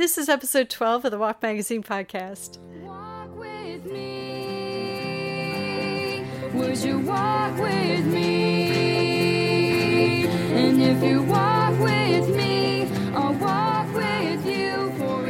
This is episode 12 of the Walk Magazine podcast. Walk with me. Would you walk with me? And if you walk with me, I'll walk with you for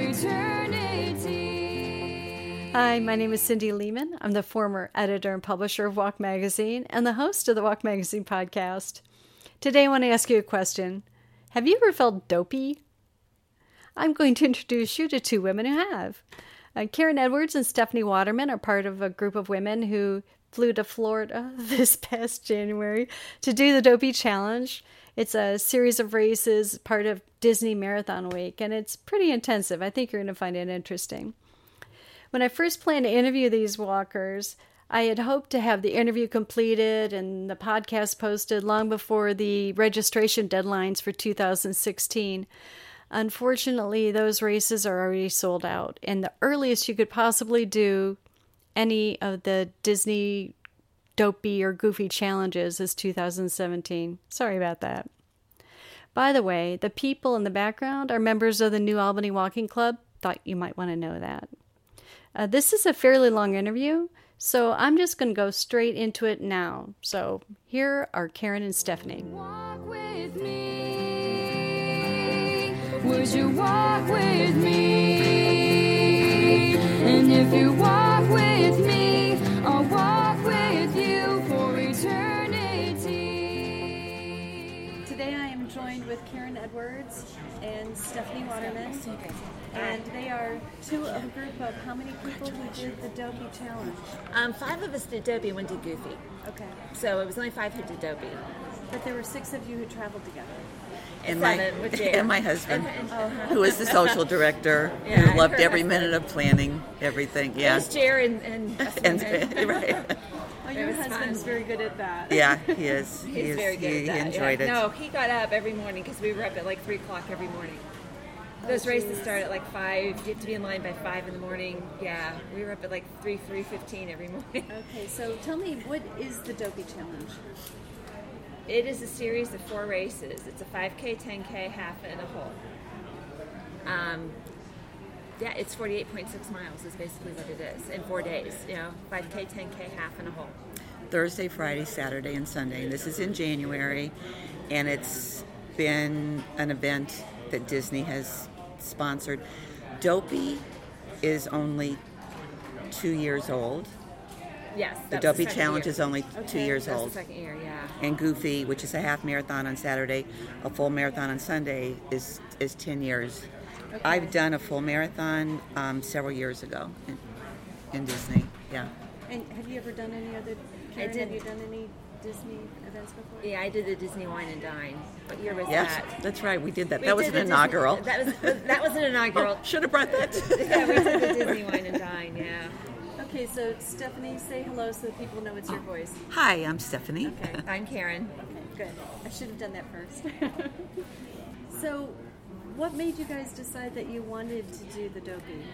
eternity. Hi, my name is Cindy Lehman. I'm the former editor and publisher of Walk Magazine and the host of the Walk Magazine podcast. Today I want to ask you a question. Have you ever felt dopey? I'm going to introduce you to two women who have. Karen Edwards and Stephanie Waterman are part of a group of women who flew to Florida this past January to do the Dopey Challenge. It's a series of races, part of Disney Marathon Week, and it's pretty intensive. I think you're going to find it interesting. When I first planned to interview these walkers, I had hoped to have the interview completed and the podcast posted long before the registration deadlines for 2016. Unfortunately, those races are already sold out, and the earliest you could possibly do any of the Disney Dopey or Goofy challenges is 2017. Sorry about that. By the way, the people in the background are members of the New Albany Walking Club. Thought you might want to know that. This is a fairly long interview, so I'm just going to go straight into it now. So here are Karen and Stephanie. Walk with me. Would you walk with me? And if you walk with me, I'll walk with you for eternity. Today I am joined with Karen Edwards and Stephanie Waterman, and they are two of a group of how many people who did the Dopey Challenge? 5 of us did Dopey and 1 did Goofy. Okay, So it was only 5 who did Dopey. but there were 6 of you who traveled together. And 7 with Jared. my husband, who is the social director, Yeah, who loved her every husband. minute of planning everything. It Yeah, was Jared and us and women. right. Oh, your was husband's fun. very good at that. Yeah, he is. He's very good He at that. enjoyed yeah. it. No, he got up every morning because we were up at like 3 o'clock every morning. Those races start at like 5. You have to be in line by 5 in the morning. Yeah, we were up at like 3:15 every morning. Okay, so tell me, what is the Dopey Challenge? It is a series of 4 races. It's a 5K, 10K, half, and a whole. Yeah, it's 48.6 miles is basically what it is in 4 days. 5K, 10K, half, and a whole. Thursday, Friday, Saturday, and Sunday. And this is in January, and it's been an event that Disney has sponsored. Dopey is only 2 years old. Yes, The that's Dopey second Challenge year. is only 2 years That's old. the second year, yeah. And Goofy, which is a half marathon on Saturday, a full marathon on Sunday, is 10 years. Okay. I've done a full marathon several years ago in Disney. Yeah. And have you ever done any other, Karen, did. have you done any Disney events before? Yeah, I did the Disney Wine and Dine. What year was Yes, that? that's right. We did that. We That was did an the inaugural. Disney, that was an inaugural. Should have brought that. Yeah, we did the Disney Wine and Dine. Yeah. Okay, so Stephanie, say hello so that people know it's your voice. Hi, I'm Stephanie. Okay, I'm Karen. Okay, good. I should have done that first. So, what made you guys decide that you wanted to do the Dopey?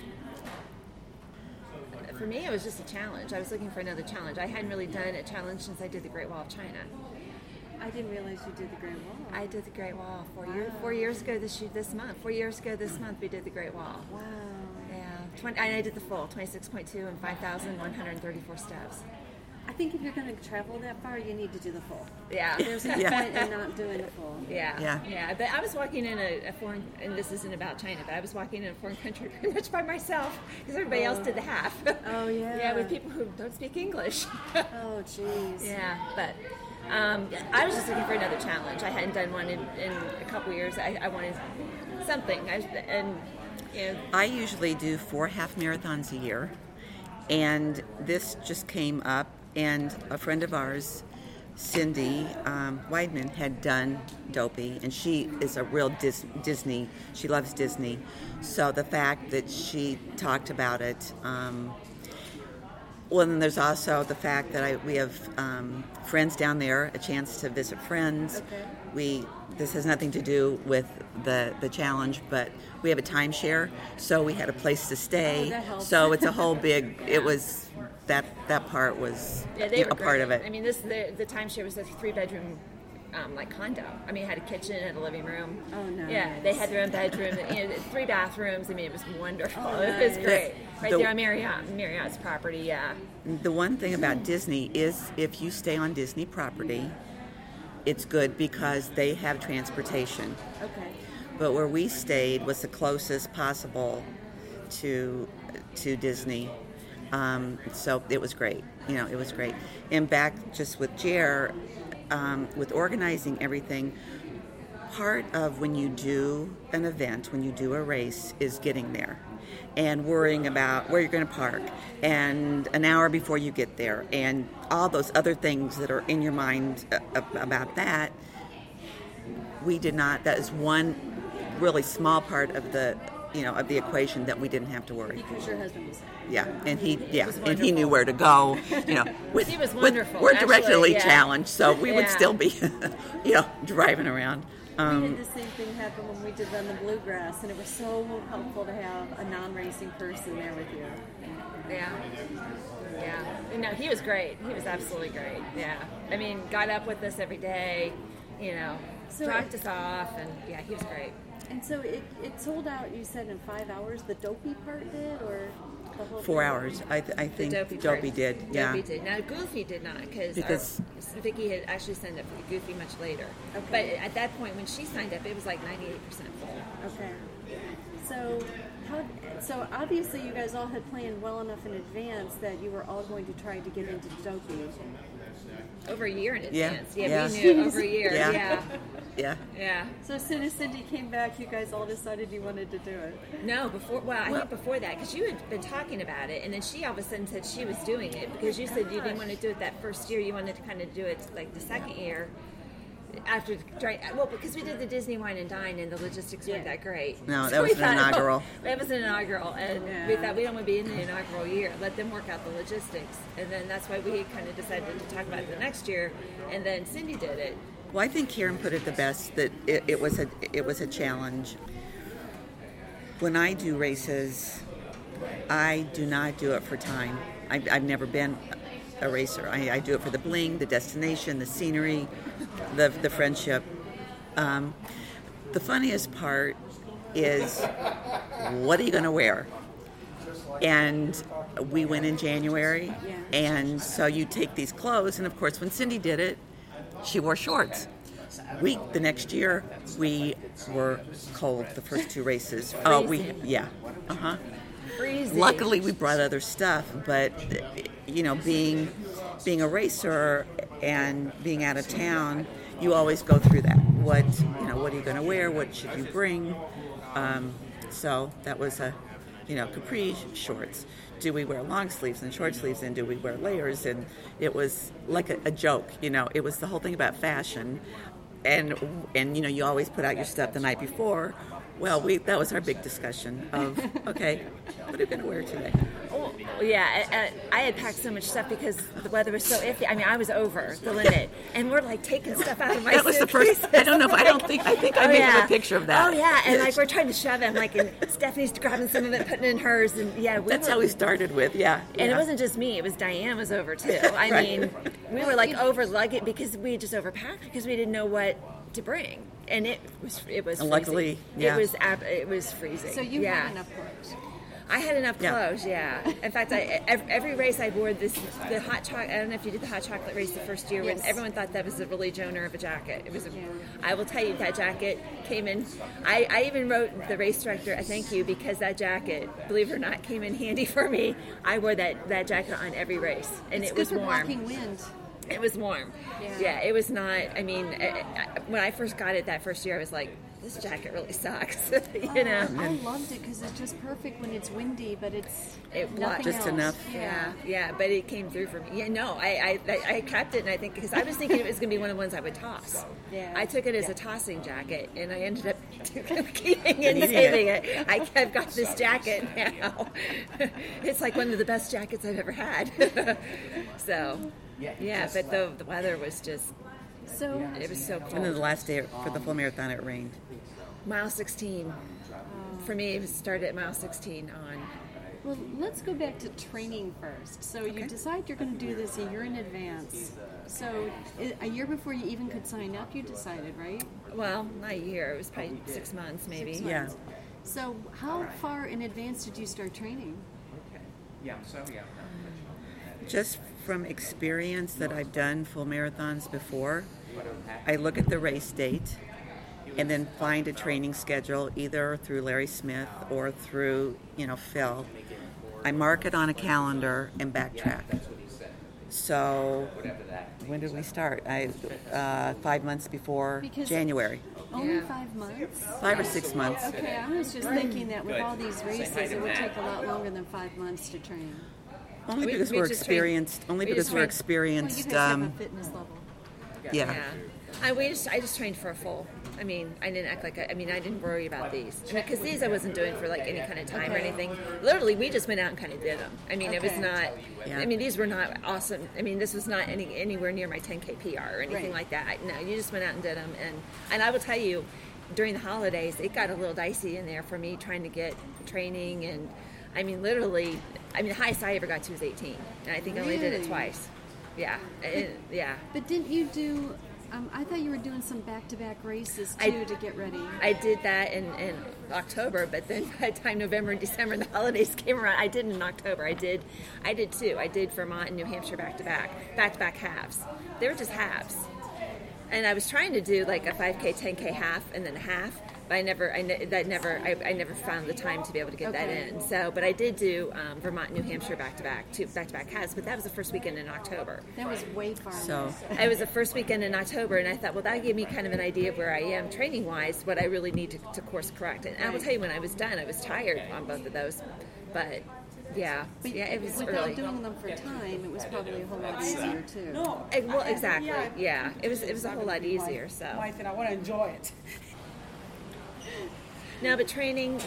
For me, it was just a challenge. I was looking for another challenge. I hadn't really done a challenge since I did the Great Wall of China. I didn't realize you did the Great Wall. I did the Great Wall 4 years ago this month. 4 years ago this month, we did the Great Wall. Wow. Yeah, and I did the full 26.2 and 5,134 steps. I think if you're going to travel that far, you need to do the full. Yeah. There's no Yeah. point in not doing the full. Yeah. But I was walking in a foreign, and this isn't about China, but I was walking in a foreign country pretty much by myself because everybody else did the half. Oh, yeah. Yeah, with people who don't speak English. Oh, jeez. Yeah, but I was just looking for another challenge. I hadn't done one in a couple years. I wanted something. I usually do 4 half marathons a year, and this just came up, and a friend of ours, Cindy Weidman, had done Dopey, and she is a real Disney. She loves Disney. So the fact that she talked about it, well, and there's also the fact that we have friends down there, a chance to visit friends. Okay. This has nothing to do with the challenge, but we have a timeshare, so we had a place to stay. Oh, that helps. So it's a whole big. It was that part was Yeah, they were a part of great. it. I mean, the timeshare was a 3-bedroom like condo. I mean, it had a kitchen and a living room. Oh, nice. Yeah, they had their own bedroom, and, 3 bathrooms. I mean, it was wonderful. Oh, It was nice. great. Right there on Marriott's property, yeah. The one thing about Disney is if you stay on Disney property, it's good because they have transportation. Okay. But where we stayed was the closest possible to Disney. So it was great. It was great. And back just with Jer, with organizing everything, part of when you do an event, when you do a race, is getting there and worrying about where you're going to park and an hour before you get there and all those other things that are in your mind about that. We did not. That is one really small part of the of the equation that we didn't have to worry. Because your husband was there. Yeah, and he knew where to go. He was wonderful. We're actually, directionally yeah. challenged, so we would Yeah. still be, driving around. We had the same thing happen when we did Run the Bluegrass, and it was so helpful to have a non-racing person there with you. Yeah. No, he was great. He was absolutely great. Yeah. I mean, got up with us every day, So dropped us off, and yeah, he was great. And so it sold out, you said, in 5 hours. The Dopey part did, or the whole 4 thing? hours, I think Dopey Dopey did. Yeah, Dopey did. Now, Goofy did not, Because- Vicky had actually signed up for the Goofy much later. Okay. But at that point, when she signed up, it was like 98% full. Okay. So obviously you guys all had planned well enough in advance that you were all going to try to get into Dopey. Over a year in Yeah. advance. Yeah, Yeah. we knew over a year. Yeah. Yeah. yeah. So as soon as Cindy came back, you guys all decided you wanted to do it. No, I think before that, because you had been talking about it, and then she all of a sudden said she was doing it, because you said you didn't want to do it that first year, you wanted to kind of do it like the second year. Because we did the Disney Wine and Dine, and the logistics weren't that great. No, So that we was an thought, inaugural. That was an inaugural, and we thought we don't want to be in the inaugural year. Let them work out the logistics, and then that's why we kind of decided to talk about it the next year, and then Cindy did it. Well, I think Karen put it the best that it was a challenge. When I do races, I do not do it for time. I've never been a racer. I do it for the bling, the destination, the scenery, the friendship. The funniest part is, what are you going to wear? And we went in January, and so you take these clothes, and of course when Cindy did it, she wore shorts. The next year, we were cold the first 2 races. Freezing. Luckily, we brought other stuff, but being a racer and being out of town, you always go through that. What are you going to wear? What should you bring? So that was capri shorts. Do we wear long sleeves and short sleeves, and do we wear layers? And it was like a joke. It was the whole thing about fashion, and you always put out your stuff the night before. Well, that was our big discussion of, okay, what are we going to wear today? Oh, yeah, I had packed so much stuff because the weather was so iffy. I mean, I was over the limit, and we're like taking stuff out of my That was the first. I don't know. I think I made a picture of that. Oh yeah, and like we're trying to shove it, and Stephanie's grabbing some of it, putting it in hers, and that's how we started with. Yeah, and it wasn't just me; it was Diane was over too. I mean, we were like over luggage because we just overpacked because we didn't know what to bring, and it was and luckily, it was freezing. So you had enough clothes. I had enough clothes, yeah. In fact, every race I wore the hot chocolate. I don't know if you did the hot chocolate race the first year when everyone thought that was a really Joner of a jacket. It was. I will tell you, that jacket came in. I even wrote the race director a thank you because that jacket, believe it or not, came in handy for me. I wore that jacket on every race, and it was good for warm. blocking wind. It was warm. Yeah, it was not. I mean, when I first got it that first year, I was like, this jacket really sucks. I loved it because it's just perfect when it's windy, but it's nothing just else. enough. Yeah, but it came through for me. Yeah, no, I kept it, and I think because I was thinking it was going to be one of the ones I would toss. Yeah. I took it as a tossing jacket, and I ended up keeping it and saving it. I've got this jacket now. It's like one of the best jackets I've ever had. So, yeah, but the weather was just. It was so cold. And then the last day for the full marathon, it rained. Mile 16. For me, it started at mile 16 on. Well, let's go back to training first. So you decide you're going to do this a year in advance. So a year before you even could sign up, you decided, right? Well, not a year. It was probably 6 months, maybe. 6 months. So how far in advance did you start training? Just from experience that I've done full marathons before, I look at the race date and then find a training schedule either through Larry Smith or through, Phil. I mark it on a calendar and backtrack. So when did we start? 5 months before January. Only 5 months? 5 or 6 months. Okay, I was just thinking that with all these races, it would take a lot longer than 5 months to train. Only because we're experienced. Well, you guys have a fitness level. Yeah. I just trained for a full. I mean, I didn't act like I didn't worry about these. Because these I wasn't doing for like any kind of time or anything. Literally, we just went out and kind of did them. I mean, it was not. Yeah. I mean, these were not awesome. I mean, this was not anywhere near my 10K PR or anything like that. No, you just went out and did them. And I will tell you, during the holidays, it got a little dicey in there for me trying to get training. And I mean, literally, the highest I ever got to was 18, and I think I only did it twice. Yeah, But didn't you do? I thought you were doing some back-to-back races too to get ready. I did that in October, but then by the time November and December and the holidays came around, I didn't in October. I did two. I did Vermont and New Hampshire back-to-back halves. They were just halves, and I was trying to do like a 5K, 10K half, and then a half. But I never found the time to be able to get that in. So, but I did do Vermont, and New Hampshire back-to-back halves. But that was the first weekend in October. That was way far. So it was the first weekend in October, and I thought, well, that gave me kind of an idea of where I am training-wise, what I really need to course correct. And I will tell you, when I was done, I was tired on both of those. But it was without early. doing them for time, it was probably a whole lot easier too. Well, exactly. Yeah, it was a whole lot easier. So. I said I want to enjoy it. No, but training,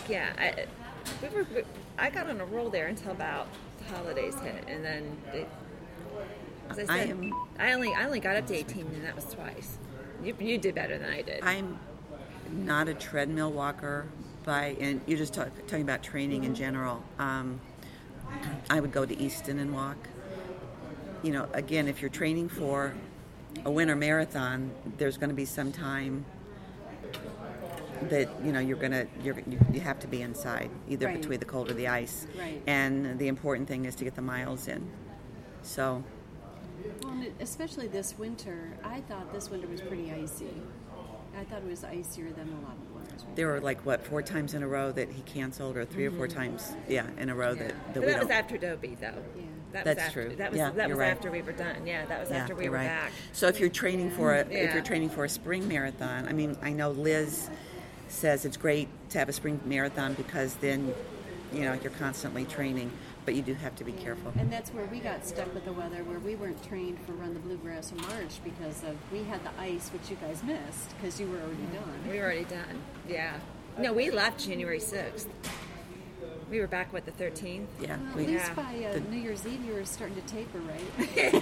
I got on a roll there until about the holidays hit, and then, as I said, I only got up to 18, and that was twice. You did better than I did. I'm not a treadmill walker, and you're just talking about training in general. I would go to Easton and walk. Again, if you're training for a winter marathon, there's going to be some time that you have to be inside, either between the cold or the ice. Right. And the important thing is to get the miles in. So. Well, especially this winter, I thought this winter was pretty icy. I thought it was icier than a lot of winters. There were 4 times in a row that he canceled, or 3 or 4 times, in a row that we But that don't. was after Dopey, though. Yeah. That's true. That was you're right. after we were done. Yeah, that was after we you're were right. back. So if you're training for a spring marathon, I know Liz says it's great to have a spring marathon because then, you're constantly training, but you do have to be careful. And that's where we got stuck with the weather, where we weren't trained for Run the Bluegrass in March because we had the ice, which you guys missed because you were already done. We were already done. Yeah. No, we left January 6th. We were back, the 13th? Yeah. Well, at least by New Year's Eve, you were starting to taper, right?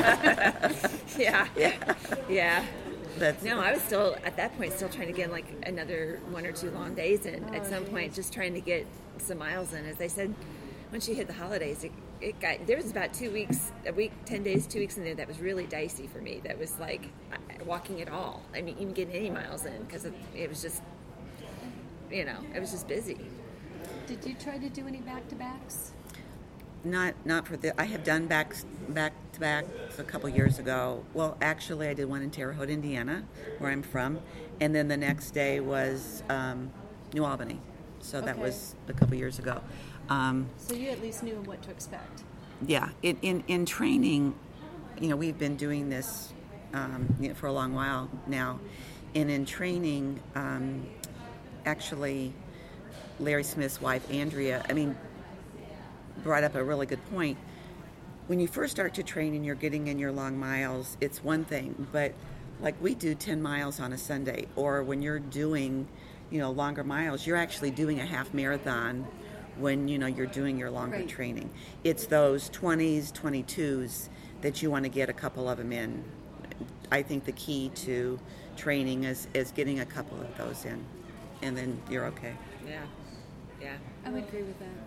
Yeah. No, I was still, at that point, still trying to get another 1 or 2 long days in. At some point, just trying to get some miles in. As I said, when she hit the holidays, there was about 2 weeks, a week, 10 days, 2 weeks in there that was really dicey for me. That was like walking at all. Even getting any miles in, because it was just, it was just busy. Did you try to do any back-to-backs? Not for the. I have done back to back a couple years ago. Well, actually, I did one in Terre Haute, Indiana, where I'm from, and then the next day was New Albany. So that was a couple years ago. So you at least knew what to expect. Yeah, in training, we've been doing this for a long while now, and in training, actually, Larry Smith's wife Andrea, brought up a really good point. When you first start to train and you're getting in your long miles, it's one thing, but we do 10 miles on a Sunday, or when you're doing, longer miles, you're actually doing a half marathon when, you're doing your longer training. It's those 20s, 22s that you want to get a couple of them in. I think the key to training is getting a couple of those in, and then you're okay. Yeah. I would agree with that.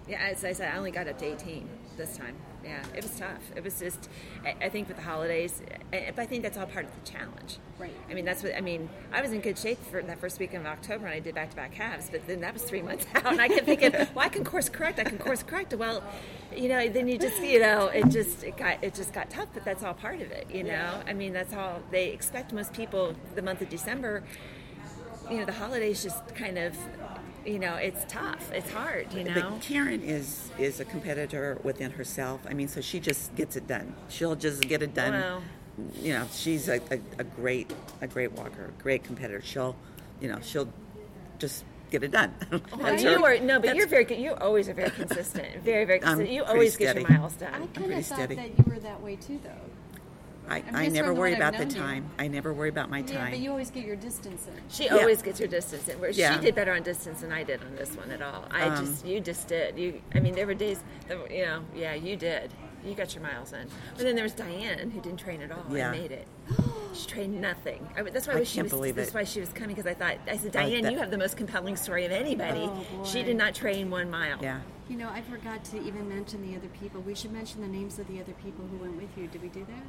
Yeah, as I said, I only got up to 18 this time. Yeah, it was tough. It was just, I think with the holidays, but I think that's all part of the challenge. Right. I mean, I was in good shape for that first weekend of October, and I did back-to-back halves, but then that was 3 months out, and I kept thinking, well, I can course correct. Well, then you just, it just got tough, but that's all part of it, you know? I mean, that's all they expect most people the month of December. The holidays just kind of, it's tough. It's hard, But Karen is a competitor within herself. I mean, so she just gets it done. She'll just get it done. Well, she's a great walker, great competitor. She'll just get it done. But you're very good. You always are very consistent. Very, very consistent. You pretty always get steady. your miles I done. kind pretty of thought steady. that you were that way too, though. I just never from worry what I've about the known you. time. I never worry about my Yeah, time. but you always get your distance in. She always gets her distance in. Where Yeah. she did better on distance than I did on this one at all. You just did. There were days that, you did. You got your miles in. But then there was Diane who didn't train at all Yeah. and made it. She trained nothing. That's why I she can't was. believe That's it. why she was coming, because I said, Diane, you have the most compelling story of anybody. Oh, boy. She did not train 1 mile. Yeah. I forgot to even mention the other people. We should mention the names of the other people who went with you. Did we do that?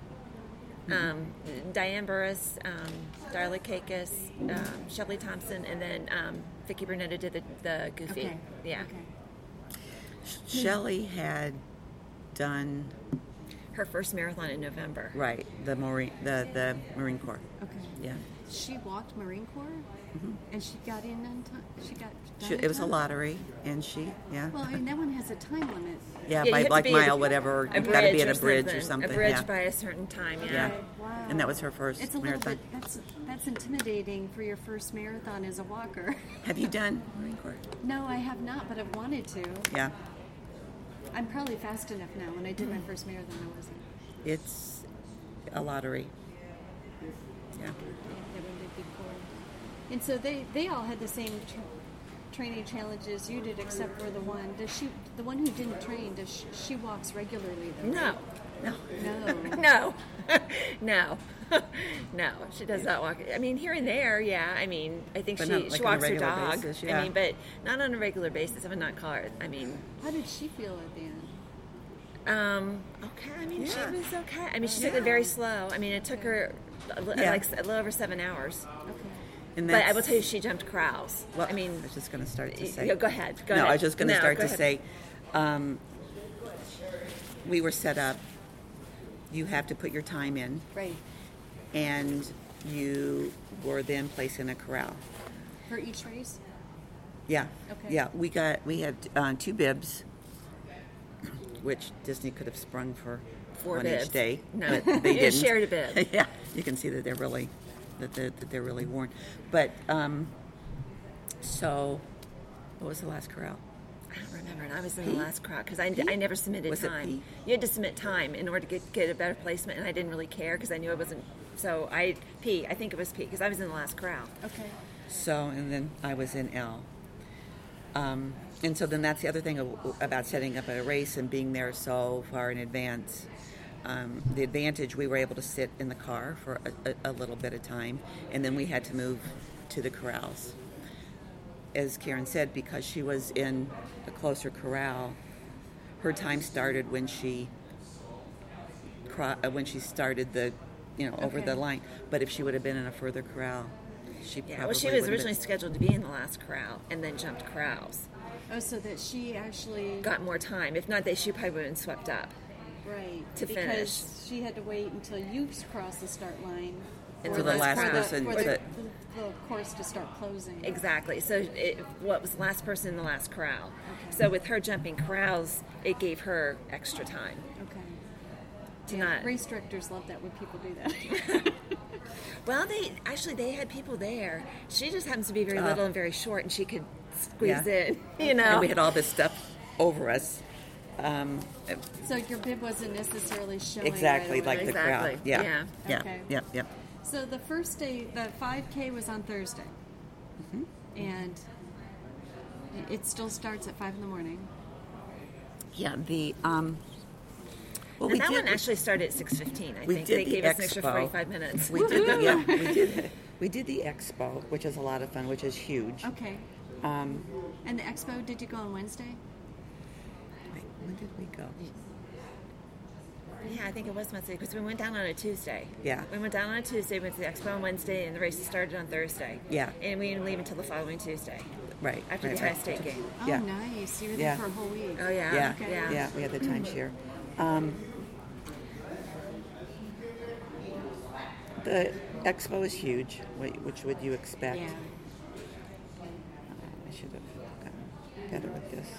Diane Burris, Darla Kakis, Shelley Thompson, and then Vicki Burnetta did the Goofy. Okay. Yeah. Okay. Shelley had done Her first marathon in November. right the Marine Corps. Okay. Yeah. She walked Marine Corps, and she got in on time. She got. done It in was a time? lottery, and she Well, that one has a time limit. yeah, you by have to like be at mile a- whatever. A You've got to be at bridge a bridge or something. A bridge yeah. by a certain time. Yeah. Yeah. Wow. And that was her first It's a little marathon. bit. That's intimidating for your first marathon as a walker. Have you done Marine Corps? No, I have not, but I've wanted to. Yeah. I'm probably fast enough now. When I did my first marathon, I wasn't. It's a lottery. Yeah. Yeah, that one did before. And so they all had the same training challenges you did, except for the one. The one who didn't train? She walks regularly though? No. No. No. No. No. She does not walk. I mean, here and there, yeah. I mean, I think But she not like on a walks her regular dog. basis, I yeah. mean, but not on a regular basis. I would not call her. I mean, How did she feel at the end? okay. I mean, Yeah. she was okay. I mean, she took it very slow. I mean, it took her Yeah. like a little over 7 hours. Okay. And But I that's- will tell you, she jumped corrals. Well, I mean, was just going to start to say. go ahead. Go no, ahead. I was just going to No, start go to ahead. say, we were set up. You have to put your time in, Right. and you were then placed in a corral. For each race? Yeah. Okay. Yeah, we had 2 bibs, which Disney could have sprung for 4 one bibs. each day. No. but they You didn't. shared a bib. Yeah, you can see that they're really worn. But so, what was the last corral? I don't remember, and I was in the last crowd because I never submitted Was it time. P? You had to submit time in order to get a better placement, and I didn't really care because I knew I wasn't. So I think it was P because I was in the last crowd. Okay. So, and then I was in L. And so then that's the other thing about setting up a race and being there so far in advance. The advantage, we were able to sit in the car for a little bit of time, and then we had to move to the corrals. As Karen said, because she was in a closer corral, her time started when she started the, over the Okay. line. But if she would have been in a further corral, she Yeah, probably well, she was would have originally been. scheduled to be in the last corral and then jumped corrals. Oh, so that she actually Got more time. If not, she probably would have been swept up. right to because finish. she had to wait until you crossed the start line And for the last for person for to- the course to start closing. Exactly. So what was the last person in the last corral? So with her jumping corrals, it gave her extra time Okay. to Yeah, not. race directors love that when people do that. Well, they had people there. She just happens to be very little and very short, and she could squeeze Yeah. in. You know. And we had all this stuff over us. So your bib wasn't necessarily showing Exactly, right like away. the crowd. Exactly, Yeah. yeah. Yeah. Okay. Yeah. Yeah. So the first day, the 5K was on Thursday, and it still starts at 5 in the morning. Yeah. The well, And that one actually started at 6:15. I we think did they the gave us an extra expo. 45 minutes. we did the expo, which is a lot of fun, which is huge. Okay. Um, And the expo, did you go on Wednesday? When did we go? Yeah, I think it was Wednesday because we went down on a Tuesday. Yeah. We went down on a Tuesday, went to the expo on Wednesday, and the races started on Thursday. Yeah. And we didn't leave until the following Tuesday. Right. After right, the right. Ohio State game. Oh, Yeah. nice. You were there Yeah. for a whole week. Oh, yeah. Yeah, Okay. Yeah. we had the timeshare. The expo is huge, which would you expect? Yeah. I should have gotten better with this.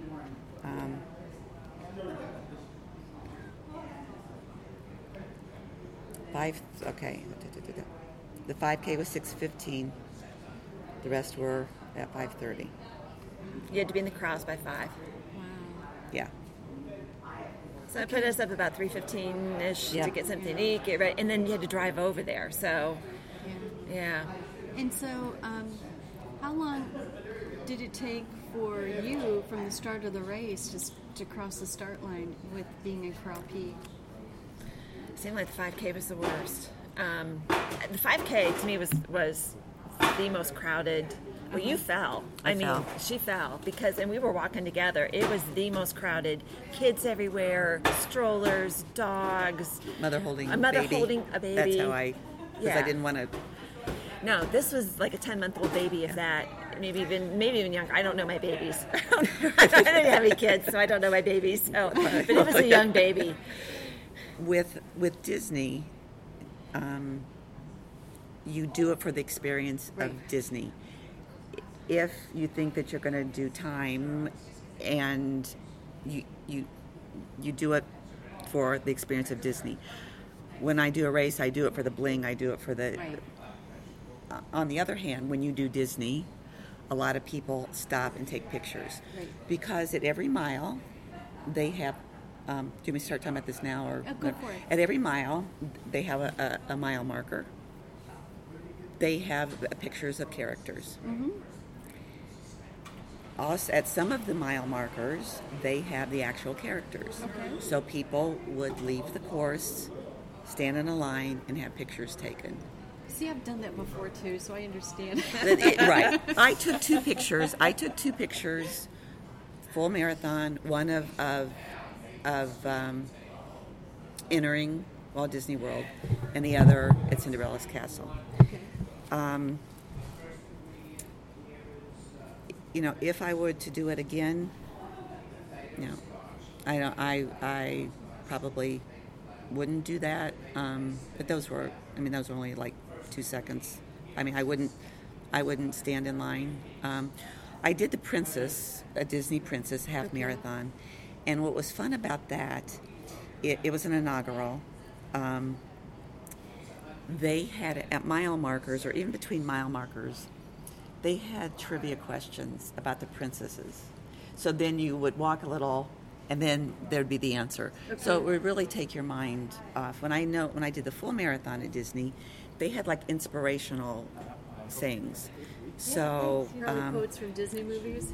Okay. The 5K was 6:15. The rest were at 5:30. You had to be in the crowds by 5. Wow. Yeah. So it put us up about 3:15-ish Yeah. to get something to eat, get ready, and then you had to drive over there. So, Yeah. yeah. And so, how long did it take for you from the start of the race to cross the start line with being in Corral Peak? It seemed like the 5K was the worst. The 5K to me was the most crowded. Well, you fell. I fell. She fell and we were walking together. It was the most crowded. Kids everywhere, strollers, dogs. Mother holding A mother baby. holding a baby. That's how I Yeah. didn't want to. No, this was like a 10-month-old baby, if that. Maybe even younger. I don't know my babies. I didn't have any kids, so I don't know my babies. So, but it was a young baby. With Disney, you do it for the experience Right. of Disney. If you think that you're going to do time, and you do it for the experience of Disney. When I do a race, I do it for the bling. I do it for the. Right. On the other hand, when you do Disney, a lot of people stop and take pictures Right. because at every mile they have. Do you want me to start talking about this now, or Oh, go for it. At every mile they have a mile marker. They have pictures of characters. Mm-hmm. Also, at some of the mile markers, they have the actual characters. Okay. So people would leave the course, stand in a line, and have pictures taken. See, I've done that before too, so I understand. Right. I took two pictures. Full marathon. One of entering Walt Disney World, and the other at Cinderella's Castle. Okay. If I were to do it again, I probably wouldn't do that. But those were only like 2 seconds. I wouldn't stand in line. I did the Princess, a Disney Princess half marathon, and what was fun about that, it was an inaugural. They had at mile markers, or even between mile markers, they had trivia questions about the princesses. So then you would walk a little, and then there'd be the answer. Okay. So it would really take your mind off. When I did the full marathon at Disney, they had like inspirational sayings. So Hear all the quotes from Disney movies?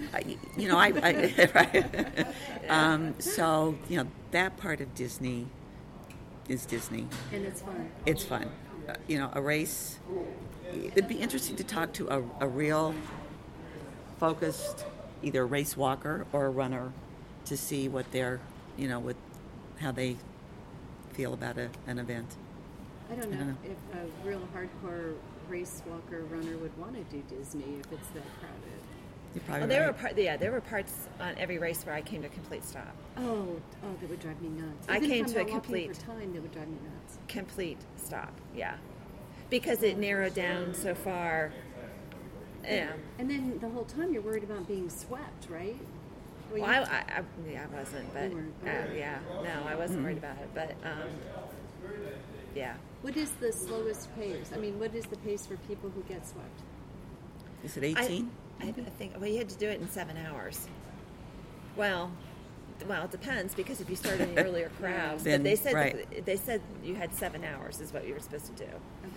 right. So that part of Disney is Disney. And it's fun. It's fun. A race. It'd be interesting to talk to a real focused, either a race walker or a runner, to see what they're, with how they feel about an event. I don't know if a real hardcore race walker runner would want to do Disney if it's that crowded. You're probably Well, right. there were parts on every race where I came to a complete stop. Oh, that would drive me nuts. I Even came if I'm to a not walking complete- for time, that would drive me nuts. Complete stop, yeah. Because it narrowed down so far. Yeah. And then the whole time you're worried about being swept, right? Well, I wasn't, but You weren't. no, I wasn't worried about it, but yeah. What is the slowest pace? What is the pace for people who get swept? Is it 18? I think you had to do it in 7 hours. Well, it depends because if you start in the earlier crowds, Then, but they said right. they said you had 7 hours is what you were supposed to do. Okay.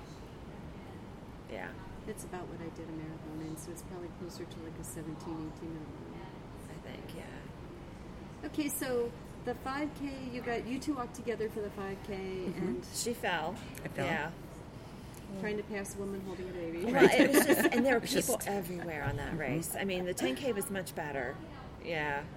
Yeah, That's about what I did a marathon in, so it's probably closer to like a 17, 18 minute run. I think yeah. Okay, so the 5K, you two walked together for the 5K and She fell. I fell. Yeah. trying to pass a woman holding a baby. Well, it was just, and there were It's just- people everywhere on that race. The 10K was much better. Yeah.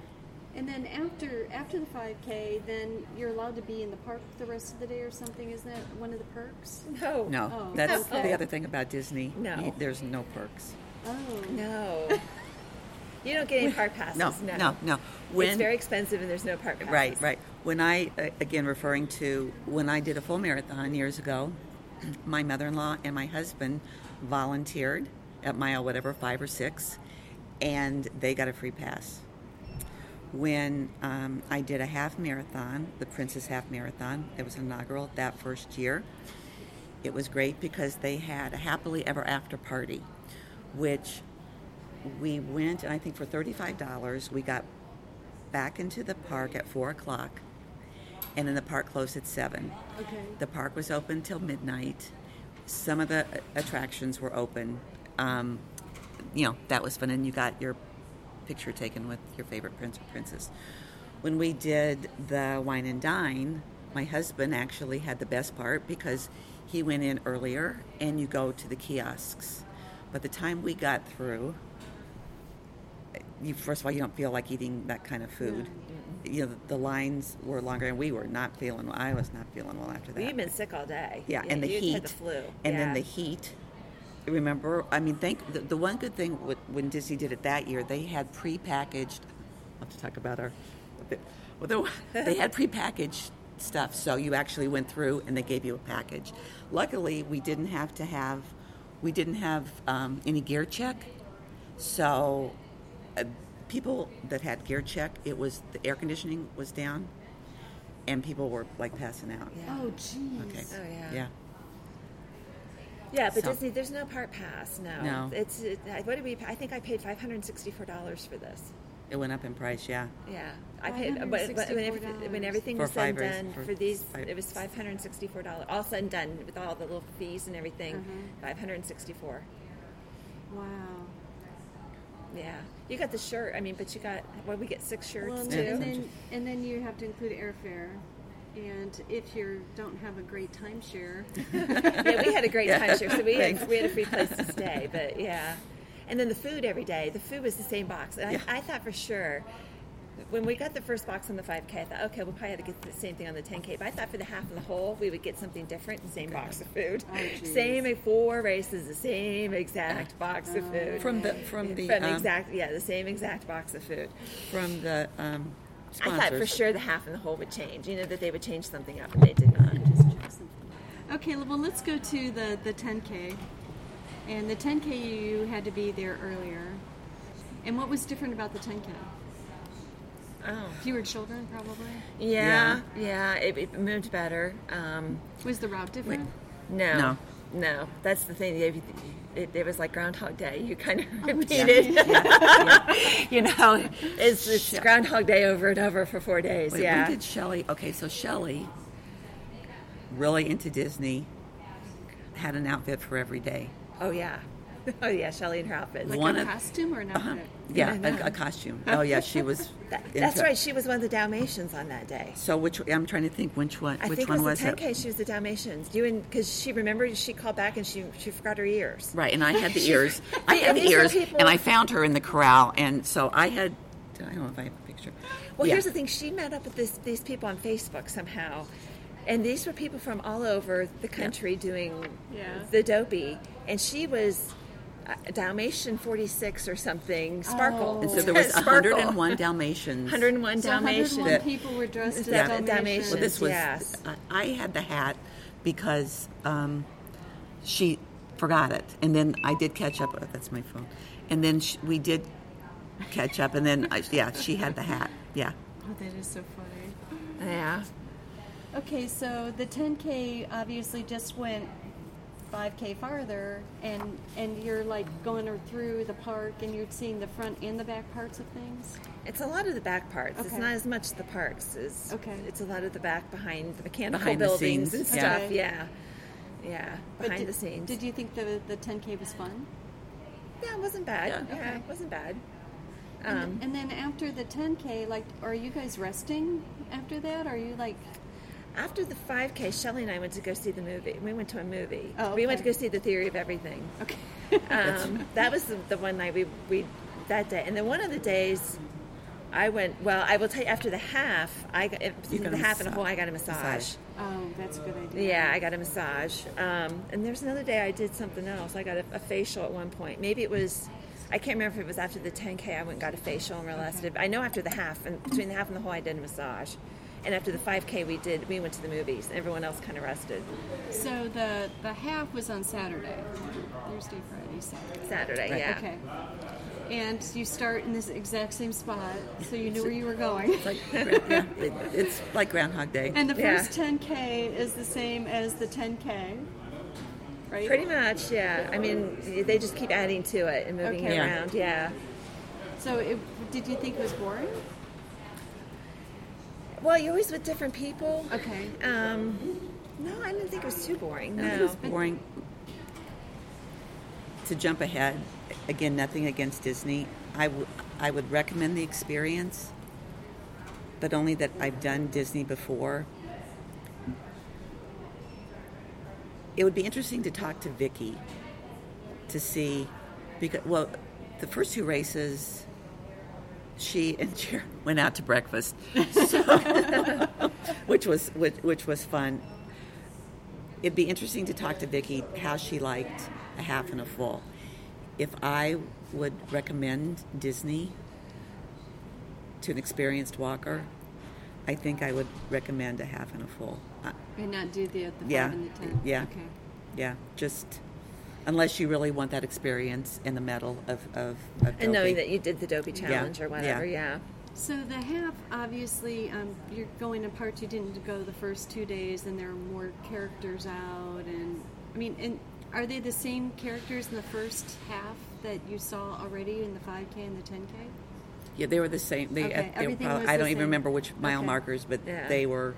And then after the 5K, then you're allowed to be in the park the rest of the day or something. Isn't that one of the perks? No. No, Oh, that's okay. the other thing about Disney. No. There's no perks. Oh. No. You don't get any park passes. No. It's very expensive and there's no park passes. Right. When I, again, referring to when I did a full marathon years ago, my mother-in-law and my husband volunteered at mile whatever, 5 or 6, and they got a free pass. When I did a half marathon, the Princess Half Marathon, it was inaugural that first year. It was great because they had a happily ever after party, which we went, and I think for $35, we got back into the park at 4 o'clock, and then the park closed at 7. Okay. The park was open till midnight. Some of the attractions were open. That was fun, and you got your picture taken with your favorite prince or princess. When we did the wine and dine, my husband actually had the best part because he went in earlier, and you go to the kiosks. By the time we got through, first of all, you don't feel like eating that kind of food. Yeah. The lines were longer, and I was not feeling well after that. Well, you've been sick all day. Yeah, and the you heat. had the flu. And then the heat. Remember, the one good thing when Disney did it that year, they had prepackaged. I'll have to talk about they had prepackaged stuff, so you actually went through and they gave you a package. Luckily, we didn't have any gear check, so people that had gear check, the air conditioning was down, and people were like passing out. Yeah. Oh, geez. Okay. Oh, yeah. Yeah. Yeah, but So- Disney, there's no park pass. No. What did we? I think I paid $564 for this. It went up in price. Yeah. Yeah, I paid. But when everything For was said and 5 done for for these, five. it was $564. All said and done with all the little fees and everything, $564. Wow. Yeah, you got the shirt. but you got we get 6 shirts Well, too. and then you have to include airfare. And if you don't have a great timeshare, Yeah, we had a great time share, so we had Thanks. a free place to stay. But yeah, and then the food every day. The food was the same box, and I thought for sure when we got the first box on the 5K, I thought, okay, we'll probably have to get the same thing on the 10K. But I thought for the half and the whole, we would get something different. The same box of food, geez. same 4 races, the same exact box of food. The same exact box of food. From the I thought for sponsors. sure the half and the whole would change. That they would change something up, and they did not. okay. Well, let's go to the 10K. And the 10K, you had to be there earlier. And what was different about the 10K? Oh, Fewer children, probably. yeah. It moved better. Was the route different? No. That's the thing. It was like Groundhog Day. You kind of Oh, repeated. It's Groundhog Day over and over for 4 days. Wait, yeah. when did Shelley? Okay, so Shelley, really into Disney, had an outfit for every day. Oh yeah. Oh yeah. Shelley and her outfits. Like One a of- costume or an outfit? Yeah, a costume. Oh yeah, she was. That's into- right. She was one of the Dalmatians on that day. So I'm trying to think which one. I Which think one it was was the it? 10K. She was the Dalmatians. Because she remembered she called back and she forgot her ears. Right, and I had the ears. I See, had and the these are ears, people- and I found her in the corral, and so I had. I don't know if I have a picture. Well, Yeah. here's the thing. She met up with these people on Facebook somehow. And these were people from all over the country doing the Dopey. And she was Dalmatian 46 or something, Sparkle. And so there was Sparkle. 101 Dalmatians. 101 So Dalmatians. 101 people were dressed as Yeah, Dalmatians. Dalmatians. Well, this was. Yes. I had the hat because she forgot it, and then I did catch up. That's my phone. And then we did catch up, and then she had the hat. Yeah. Oh, that is so funny. Yeah. Okay, so the 10K obviously just went 5K farther, and you're like going through the park, and you're seeing the front and the back parts of things. It's a lot of the back parts. It's Okay. not as much the parks. Okay. It's a lot of the back behind the mechanical Behind the buildings scenes, and yeah. stuff. Okay. Yeah. But Behind the scenes. Did you think the 10K was fun? Yeah, it wasn't bad. Yeah. Yeah, it wasn't bad. And then after the 10K, like, are you guys resting after that? Are you like? After the 5K, Shelley and I went to go see the movie. We went to a movie. Oh, We went to okay. go see The Theory of Everything. Okay. That was the one night we that day. And then one of the days, I went. Well, I will tell you. After the half, between got the a half and a massa- whole, I got a massage. Oh, that's a good idea. Yeah, I got a massage. And there's another day I did something else. I got a facial at one point. Maybe it was. I can't remember if it was after the 10K. I went and got a facial and realized it. I know after the half, and between the half and the whole, I did a massage. And after the 5K, we went to the movies. And everyone else kind of rested. So the half was on Saturday, Thursday, Friday, Saturday. Saturday, yeah. Okay. And you start in this exact same spot, so you knew where you were going. It's like, it's like Groundhog Day. And the Yeah. first 10K is the same as the 10K, right? Pretty much, yeah. I mean, they just keep adding to it and moving Okay. it Yeah. around, yeah. So did you think it was boring? Well, you're always with different people. Okay. No, I didn't think it was too boring. No, No. it was boring. To jump ahead, again, nothing against Disney. I would recommend the experience, but only that I've done Disney before. It would be interesting to talk to Vicky to see, because the first two races, she and Sharon went out to breakfast, so, which was fun. It'd be interesting to talk to Vicky how she liked a half and a full. If I would recommend Disney to an experienced walker, I think I would recommend a half and a full. And not do the 5 Yeah, and the 10. yeah. Okay. Yeah, just unless you really want that experience in the metal of And knowing doping. that you did the dopey challenge or whatever, yeah. So the half, obviously, you're going in parts you didn't go the first 2 days, and there are more characters out. And I mean, and are they the same characters in the first half that you saw already in the 5K and the 10K? Yeah, they were the same. They, Okay, they were everything probably, was I the don't even same. remember which mile Okay. markers, but Yeah. they were.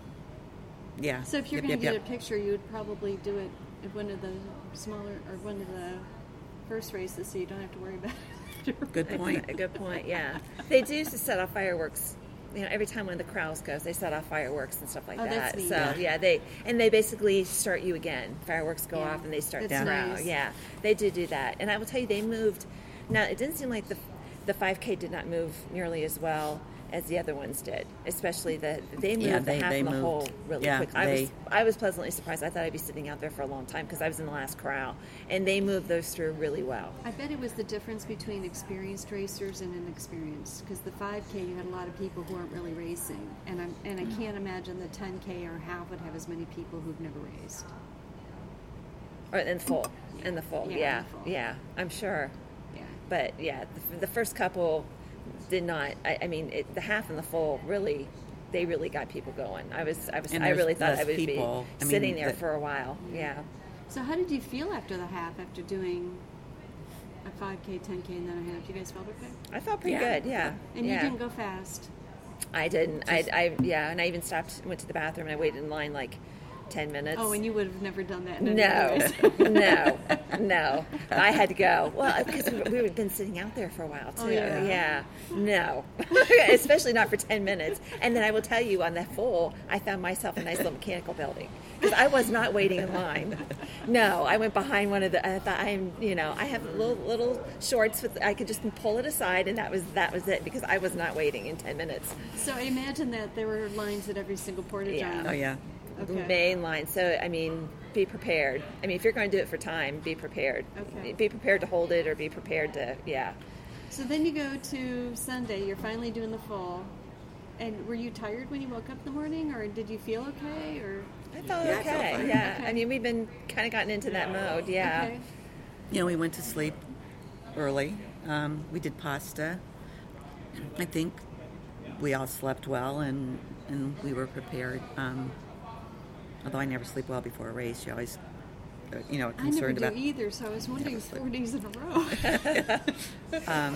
Yeah. So if you're Yep, going to yep, get yep. a picture, you would probably do it at one of the smaller or one of the first races, so you don't have to worry about it. Good point. A good point, yeah. They do used to set off fireworks. You know, every time when the crowds goes, they set off fireworks and stuff like Oh, that. that's neat. So Yeah. they basically start you again. Fireworks go Yeah, off and they start the that's crowd. nice. Yeah, they do that. And I will tell you, they moved. Now it didn't seem like the 5K did not move nearly as well as the other ones did. Especially they moved Yeah, the half they and the moved. whole really Yeah, quick. I was pleasantly surprised. I thought I'd be sitting out there for a long time because I was in the last corral, and they moved those through really well. I bet it was the difference between experienced racers and inexperienced, because the 5K you had a lot of people who aren't really racing, and I can't imagine the 10K or half would have as many people who've never raced. Or in full, in the full, Yeah, yeah, in the full. yeah, I'm sure. Yeah. But yeah, the first couple did not. I mean, the half and the full really, they really got people going. And I there's really thought I less would people. be I mean, sitting there the- for a while. Yeah. So how did you feel after the half, after doing a 5K, 10K, and then a half? You guys felt okay? I felt pretty Yeah. good. Yeah. And yeah. you didn't go fast. I didn't. Yeah, and I even stopped, went to the bathroom, and I waited in line like 10 minutes. Oh, and you would have never done that in any No, other race. no. I had to go. Well, because we've been sitting out there for a while, too. Oh, yeah. No. Especially not for 10 minutes. And then I will tell you, on that full, I found myself a nice little mechanical building. Because I was not waiting in line. No, I went behind one of the, I thought, I have little shorts, I could just pull it aside, and that was it, because I was not waiting in 10 minutes. So I imagine that there were lines at every single porta john. Oh yeah. Okay. Main line. So, I mean, be prepared. I mean, if you're going to do it for time, be prepared. Okay. Be prepared to hold it, or be prepared to, yeah. So then you go to Sunday. You're finally doing the full. And were you tired when you woke up in the morning, or did you feel okay? Or I felt Yeah, I felt okay. fine. Yeah. Okay. I mean, we've been kind of gotten into that mode. Yeah. okay. You know, we went to sleep early. We did pasta. I think we all slept well, and we were prepared. Although I never sleep well before a race, you always, I never concerned do about. either, so I was wondering Never sleep. 4 days in a row.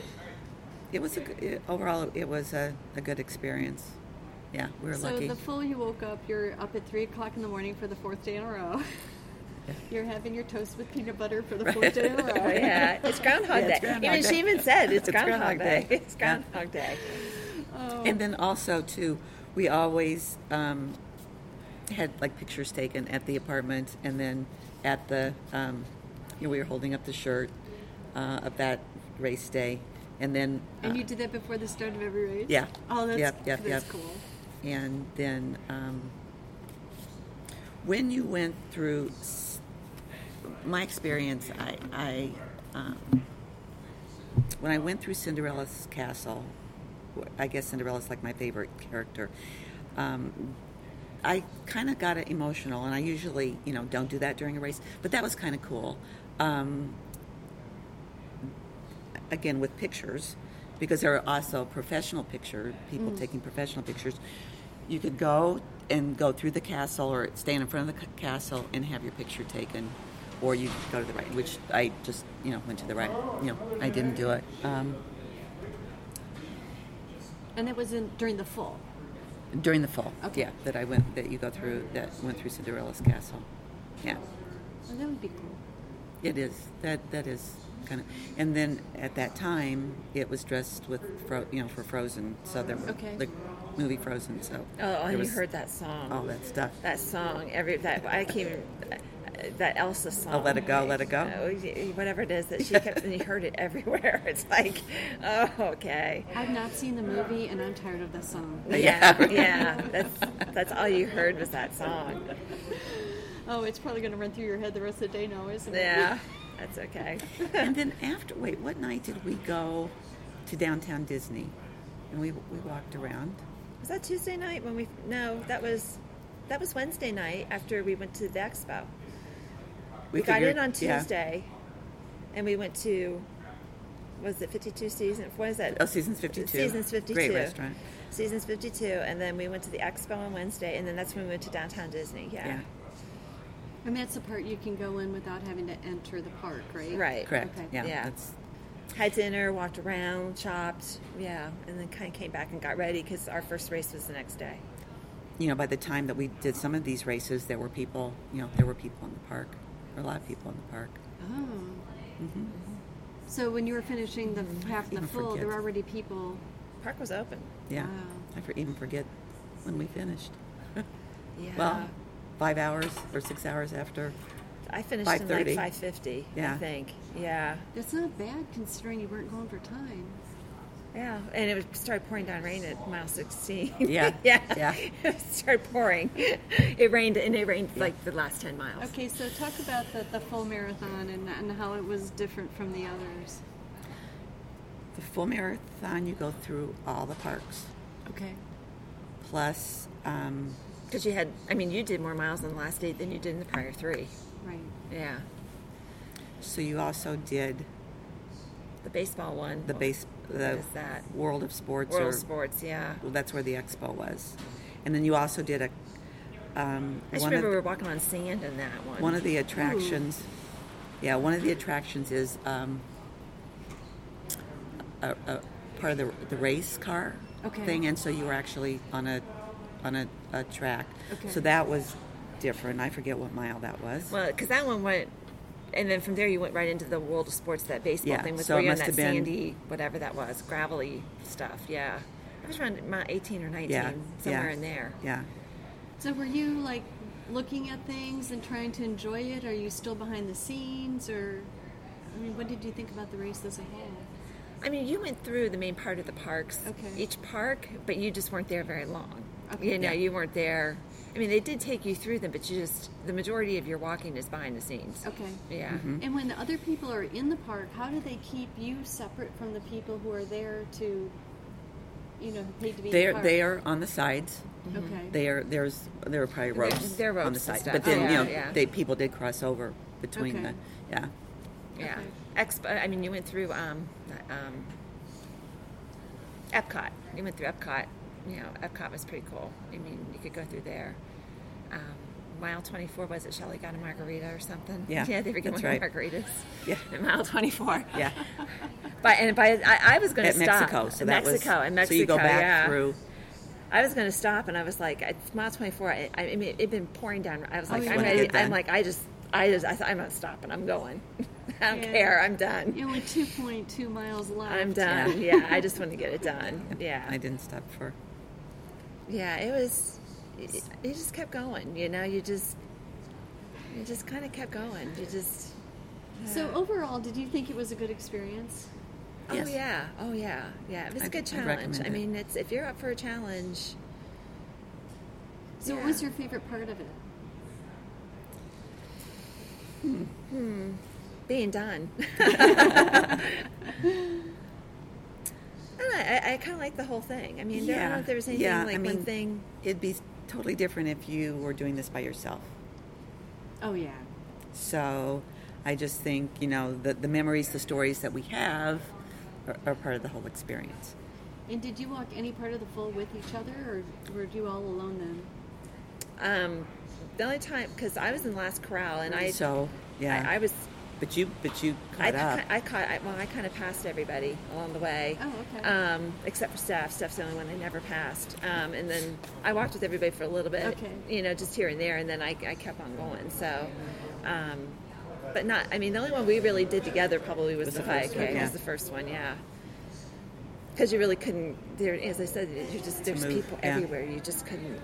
It was overall. It was a good experience. Yeah, we were So lucky. the full, you woke up. You're up at 3 o'clock in the morning for the 4th day in a row. You're having your toast with peanut butter for the 4th day in a row. Oh, yeah. It's Groundhog Yeah, it's Day. Groundhog Even Day. she even said it's It's Groundhog Groundhog Day. Day. It's Groundhog Day. And then also too, we always had like pictures taken at the apartment, and then at the we were holding up the shirt of that race day, And then And you did that before the start of every race? Yeah. Oh, that's, Yep. that's cool. And then when you went through my experience, when I went through Cinderella's castle, I guess Cinderella's like my favorite character. I kind of got emotional, and I usually, don't do that during a race, but that was kind of cool. Again, with pictures, because there are also professional people taking professional pictures. You could go through the castle or stand in front of the castle and have your picture taken, or you could go to the right, which I just, went to the right. I didn't do it. And it was during the fall? During the fall, Okay. yeah, that went through Cinderella's castle. Yeah. Well, that would be cool. It is. That is kind of, and then at that time it was dressed with for Frozen, so there were Okay. the movie Frozen. So Oh, there you was heard that song? all that stuff. That song, that Elsa song. Oh, Let It Go, Let It Go. Whatever it is that she kept, and you heard it everywhere. It's like, oh, okay. I've not seen the movie, and I'm tired of the song. Yeah. That's all you heard was that song. Oh, it's probably going to run through your head the rest of the day now, isn't it? Yeah, that's okay. And then what night did we go to downtown Disney? And we walked around. Was that Tuesday night when we? No, that was Wednesday night after we went to the expo. We got in on Tuesday, and we went to, was it 52 Seasons? What is that? Oh, Seasons 52. Seasons 52. Great restaurant. Seasons 52, and then we went to the expo on Wednesday, and then that's when we went to downtown Disney. Yeah. And that's the part you can go in without having to enter the park, right? Right. Correct. Okay. Yeah. Yeah. Had dinner, walked around, shopped, and then kind of came back and got ready because our first race was the next day. By the time that we did some of these races, there were people. There were people in the park. There were a lot of people in the park. Oh. Mm-hmm. So when you were finishing the half the Even full, forget. there were already people. Park was open. Yeah. Wow. I even forget when we finished. Yeah. Well, 5 hours or 6 hours after. I finished in like 5:30. 5:50, Yeah. I think. Yeah. That's not bad considering you weren't going for time. Yeah. And it started pouring down rain at mile 16. Yeah. yeah. It started pouring. It rained like the last 10 miles. Okay, so talk about the full marathon and how it was different from the others. The full marathon, you go through all the parks. Okay. Plus, Because you did more miles on the last day than you did in the prior 3. Right. Yeah. so you also did The baseball one. the What is that? World of Sports. World Sports, yeah. Well, that's where the expo was. And then you also did a I just remember we were walking on sand in that one. one of the attractions. Yeah, one of the attractions is a part of the race car Okay. thing, and so you were actually on a track. Okay. So that was different. I forget what mile that was. Well, because that one went, and then from there you went right into the World of Sports, that baseball Yeah, thing with so where it you're on must that have been- sandy, whatever that was, gravelly stuff. Yeah, I was around mile 18 or 19, Yeah, somewhere yeah. in there. Yeah. So were you like looking at things and trying to enjoy it? Are you still behind the scenes, or what did you think about the race as a whole? I mean, you went through the main part of the parks, Okay. each park, but you just weren't there very long. Okay. You know, Yeah. you weren't there. I mean, they did take you through them, but the majority of your walking is behind the scenes. Okay. Yeah. Mm-hmm. And when the other people are in the park, how do they keep you separate from the people who are there to, who paid to be in the park? They are on the sides. Okay. There are probably ropes, there are on the ropes and side, stuff. but then Oh, yeah. people did cross over between Okay. yeah. Yeah. Okay. You went through Epcot. You went through Epcot. Epcot was pretty cool. I mean, you could go through there. Mile 24, was it Shelley got a margarita or something? Yeah, Yeah, they were that's giving right. margaritas. Yeah. At mile 24. Yeah. I was going to At stop. Mexico, so in that Mexico, was in Mexico, so you go back yeah. through. I was going to stop, and I was like, it's mile 24. I mean, it'd been pouring down. I was like, you I'm wanna ready. get done. I'm like, I thought, I'm not stopping. I'm going. I don't Yeah. care. I'm done. With 2.2 miles left. I'm done. Yeah. I just want to get it done. Yeah. I didn't stop for. Yeah, it was. You just kept going. You just kind of kept going. You just. So overall, did you think it was a good experience? Yes. Oh yeah. It was a good I'd challenge. recommend I it. mean, it's if you're up for a challenge. So, what was your favorite part of it? Being done. I kind of like the whole thing. I mean, I don't know if there was anything one thing. It'd be totally different if you were doing this by yourself. Oh yeah. So I just think, the memories, the stories that we have are part of the whole experience. And did you walk any part of the full with each other, or were you all alone then? The only time, because I was in the last corral, and I was. But you caught up. I kind of passed everybody along the way. Oh, okay. Except for Steph. Steph's the only one I never passed. And then I walked with everybody for a little bit. Okay. Just here and there, and then I kept on going. So, but not. I mean, the only one we really did together probably was the 5K. Yeah. Was the first one, yeah. Because you really couldn't. There, as I said, there's move, people yeah. everywhere. You just couldn't.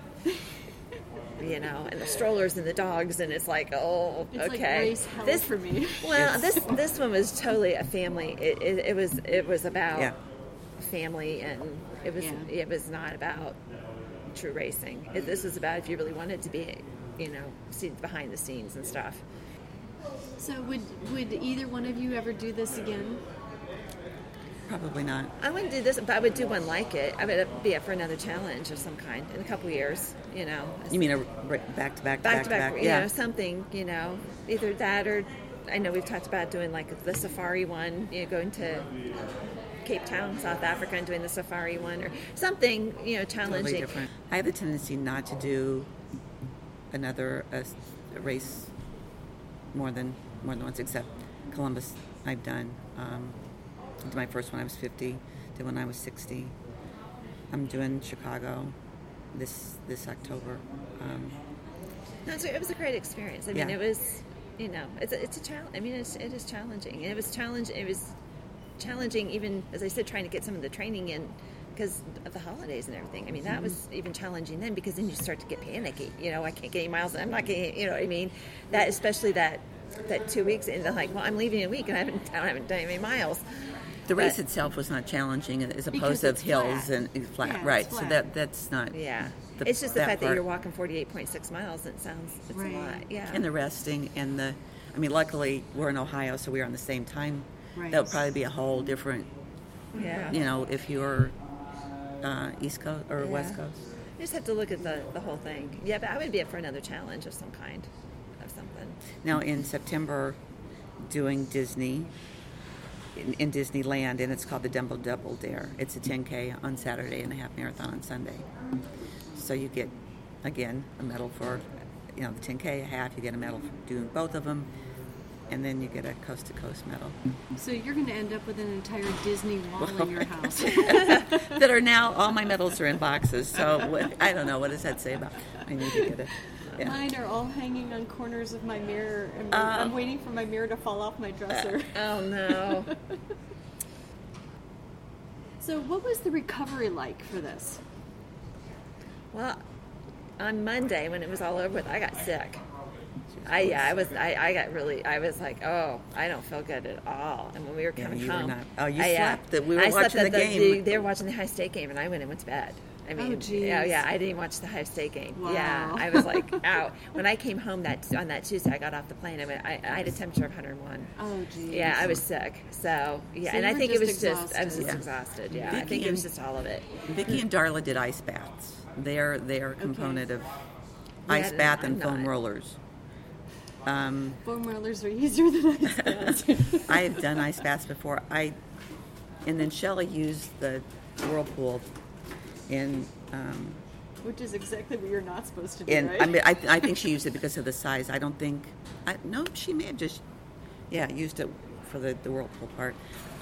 And the strollers and the dogs, and it's like, oh, It's okay. like race hell for me. Well, this one was totally a family. It was about Yeah. family, and it was not about true racing. This was about if you really wanted to be, see behind the scenes and stuff. So would either one of you ever do this again? Probably not. I wouldn't do this, but I would do one like it. I would be up for another challenge of some kind in a couple years. You mean a back to back? Something. Either that or I know we've talked about doing like the safari one. Going to Cape Town, South Africa, and doing the safari one or something. Challenging. Totally different. I have a tendency not to do another race more than once, except Columbus. I've done. I did my first one. I was 50. Did one I was 60. I'm doing Chicago this October. No, it was a great experience. I mean, Yeah. it was, it's a challenge. I mean, it is challenging. And it was challenging even, as I said, trying to get some of the training in because of the holidays and everything. I mean, that was even challenging then because then you start to get panicky. I can't get any miles and I'm not getting, you know what I mean? That, especially that 2 weeks and like, well, I'm leaving in a week and I haven't done any miles. The race itself was not challenging as opposed to it's hills flat. and flat, Yeah, it's right? flat. So that's not. Yeah. It's just the fact that part. you're walking 48.6 miles. It's Right. a lot. Yeah. And the resting and luckily we're in Ohio, so we're on the same time. Right. That would probably be a whole different, yeah. if you're East Coast or Yeah. West Coast. You just have to look at the whole thing. Yeah, but I would be up for another challenge of some kind, of something. Now in September, doing Disney in Disneyland, and it's called the Dumbo Double Dare. It's a 10K on Saturday and a half marathon on Sunday. So you get, again, a medal for, the 10K, a half. You get a medal for doing both of them, and then you get a coast-to-coast medal. So you're going to end up with an entire Disney wall in your house. That are now, all my medals are in boxes. So I don't know, what does that say about? I need to get it. Yeah. Mine are all hanging on corners of my mirror, and I'm waiting for my mirror to fall off my dresser. Oh, no. So what was the recovery like for this? Well, on Monday when it was all over with, I got sick. I was like, oh, I don't feel good at all. And when we were coming you were home, not. You slept. We were I slept watching at the game. They were watching the High State game, and I went to bed. I mean, geez. yeah, I didn't watch the High State game. Wow. Yeah, I was like out. When I came home on that Tuesday, I got off the plane. I had a temperature of 101. Oh, geez. Yeah, I was sick. So yeah, So and you I were think it was just I was just exhausted. exhausted. Yeah, I Vicky think it was and- just all of it. Vicky and Darla did ice baths. They are a component of ice Yeah, bath I'm and foam not. rollers. Foam rollers are easier than ice baths. I have done ice baths before. And then Shelley used the whirlpool in. Which is exactly what you're not supposed to do, And right? I mean, I think she used it because of the size. I don't think. No, she may have just, used it for the whirlpool part.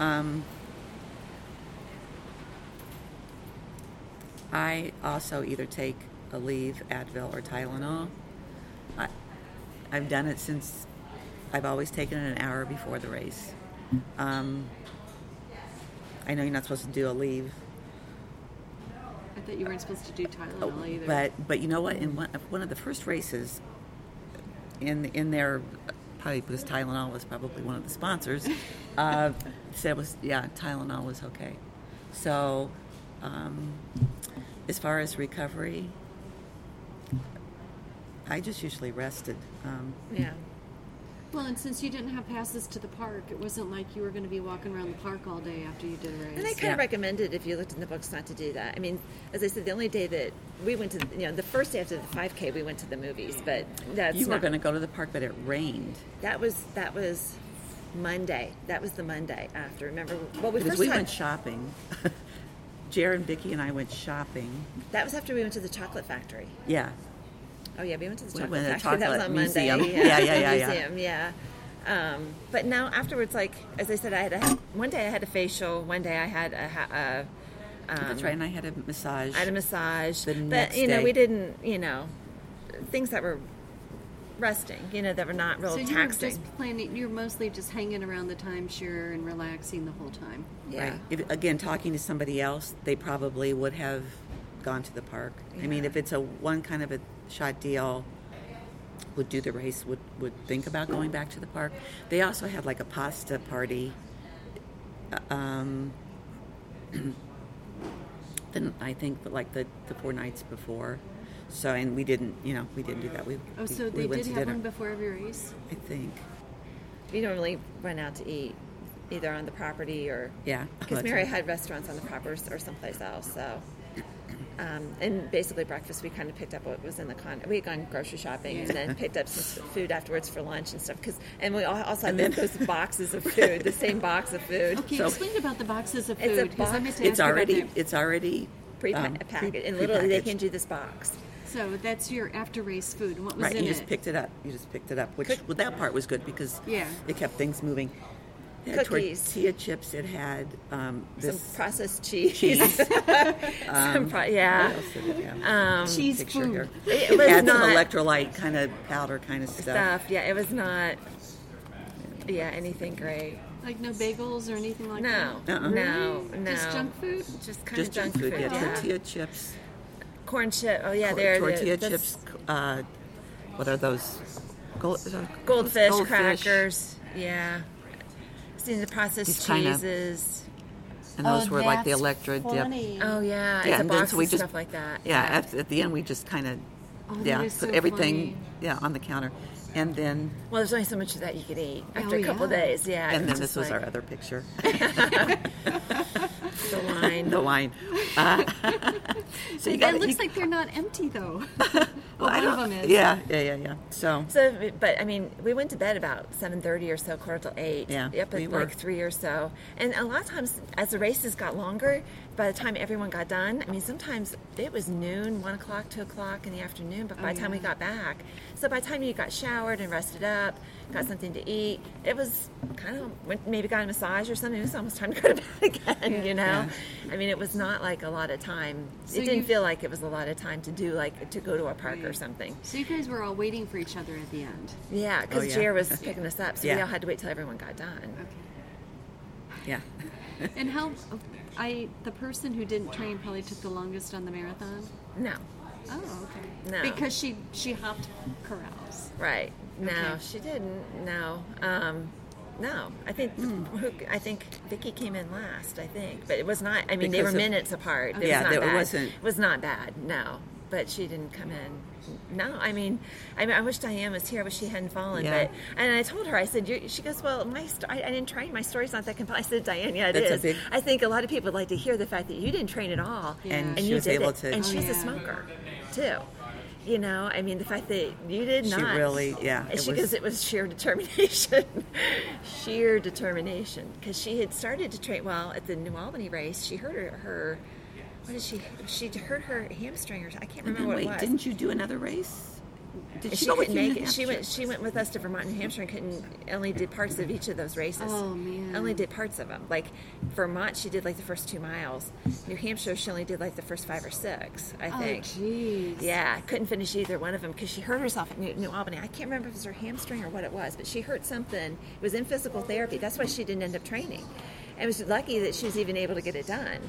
I also either take Aleve, Advil, or Tylenol. I've done it since. I've always taken it an hour before the race. I know you're not supposed to do Aleve. I thought you weren't supposed to do Tylenol either. But you know what? In one of the first races, in their probably because Tylenol was probably one of the sponsors, said Tylenol was okay. So, as far as recovery, I just usually rested. Yeah. Well, and since you didn't have passes to the park, it wasn't like you were going to be walking around the park all day after you did a race. And I kind of recommended, if you looked in the books, not to do that. I mean, as I said, the only day that we went to, the first day after the 5K, we went to the movies, but that's You were going to go to the park, but it rained. That was Monday. That was the Monday after. Remember? Well, we went shopping. Jared and Vicki and I went shopping. That was after we went to the chocolate factory. Yeah. Oh yeah, we went to the We chocolate went to the factory. That was chocolate on museum. Monday. Yeah. Museum, yeah. But now afterwards, like as I said, one day I had a facial. One day I had a that's right, and I had a massage. I had a massage. The next but day. we didn't. Things that were resting. That were not real so taxing. you were just planning. You're mostly just hanging around the timeshare and relaxing the whole time. Yeah. Right. Again, talking to somebody else, they probably would have gone to the park. I mean, if it's a one kind of a shot deal, would do the race, would think about going back to the park. They also had like a pasta party. Then I think like the 4 nights before. So, and we didn't do that. So we they went did to have dinner. one before every race? I think. We normally went out to eat, either on the property or because that's Mary right. had restaurants on the property or someplace else. So, and basically breakfast we kind of picked up what was in the condo. We had gone grocery shopping and then picked up some food afterwards for lunch and stuff. And we also had those boxes of food, the same box of food. Okay, So- explain about the boxes of It's a food. 'cause I box. meant to It's ask about already that. Pre-packaged, and literally they prepackaged. hand you this box. So that's your after race food. What was Right, in you just it? picked it up. Which that part was good because Yeah. it kept things moving. It had Cookies. tortilla chips. It had this Some processed cheese. cheese. What What else did it have? Cheese Picture food. here. It was had not some electrolyte kind of powder kind of stuff. stuff. Yeah, it was not. Yeah, anything great. Like no bagels or anything like No, that? Uh-uh. no. Just junk food? Just kind Just of junk food. Yeah, Yeah. tortilla chips. Corn chip. Oh yeah, they're tortilla that's chips. What are those? Goldfish crackers. Yeah. Seen the processed These kind of- cheeses. And those were like the that's Electra dip. funny. Oh yeah, Yeah, it's a and then box so we of just stuff like that. Yeah, at the end we just kind of that is put so everything funny. on the counter, and then Well, there's only so much of that you could eat after Oh, a couple yeah. days. Yeah. and it then just this was like our other picture, the wine. the wine. So you It got looks like they're not empty though. well, one of them is. Yeah. So But I mean, we went to bed about 7:30 or so, quarter till 8. Yeah, Yep, we at were. like 3 or so. And a lot of times, as the races got longer, by the time everyone got done, I mean, sometimes it was noon, 1 o'clock, 2 o'clock in the afternoon. But by the time we got back, so by the time you got showered and rested up, got something to eat, it was kind of maybe got a massage or something. It was almost time to go to bed again. You know, I mean, it was not like a lot of time. So it didn't you- feel like it was a lot of time to do to go to a park or something. So you guys were all waiting for each other at the end. Yeah, because yeah. Jer was picking us up, so we Yeah. all had to wait till everyone got done. Okay. yeah. And the person who didn't train probably took the longest on the marathon. No, Oh, okay. No. Because she hopped corrals. right? No, Okay. she didn't. No, no. I think I think Vicky came in last. I think, but it was not. I mean, they were Because of- minutes apart. It Yeah, was not it bad. wasn't- It was not bad. No, but she didn't come in. No, I mean, I wish Diane was here. I wish she hadn't fallen. Yeah. And I told her, I said, she goes, well, I didn't train. My story's not that compelling. I said, Diane, yeah, it That's a is. big- I think a lot of people would like to hear the fact that you didn't train at all, Yeah. And and she you was did able it. to. And she's yeah. a smoker, too. You know, I mean, the fact that you did She not. really- yeah, And it she was- goes, it was sheer determination. Sheer determination. Because she had started to train, well, at the New Albany race, she hurt her what did she hurt her hamstring or I can't And remember then what wait, it was. didn't you do another race? Did She go with couldn't you make in it. She Hampshire? went with us to Vermont and New Hampshire and only did parts of each of those races. Oh, man. Only did parts of them. Like Vermont, she did like the first 2 miles. New Hampshire, she only did like the first 5 or 6, I think. Oh, jeez. Yeah, couldn't finish either one of them because she hurt herself at New Albany. I can't remember if it was her hamstring or what it was, but she hurt something. It was in physical therapy. That's why she didn't end up training. And it was lucky that she was even able to get it done.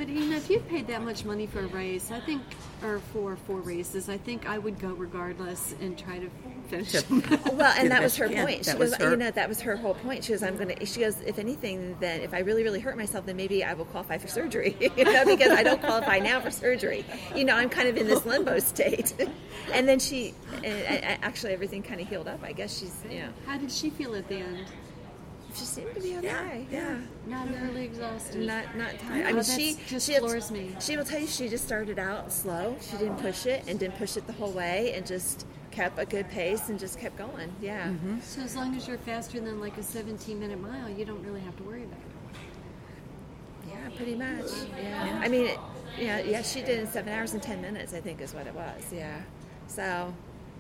But if you paid that much money for a race, I think, or for 4 races, I think I would go regardless and try to finish them. Well, and that was her Yeah, point. She that goes, was her- that was her whole point. She goes, if anything, then if I really, really hurt myself, then maybe I will qualify for surgery. Because I don't qualify now for surgery. I'm kind of in this limbo state. And then actually everything kind of healed up. I guess she's, How did she feel at the end? she seemed to be okay. Yeah. Not really exhausted. Not tired. Oh, I mean, that's she just she floors me. She will tell you she just started out slow. She didn't push it the whole way, and just kept a good pace and just kept going. Yeah. Mm-hmm. So as long as you're faster than like a 17-minute mile, you don't really have to worry about it. Yeah, pretty much. Yeah. I mean, she did in 7 hours and 10 minutes, I think is what it was. Yeah. So,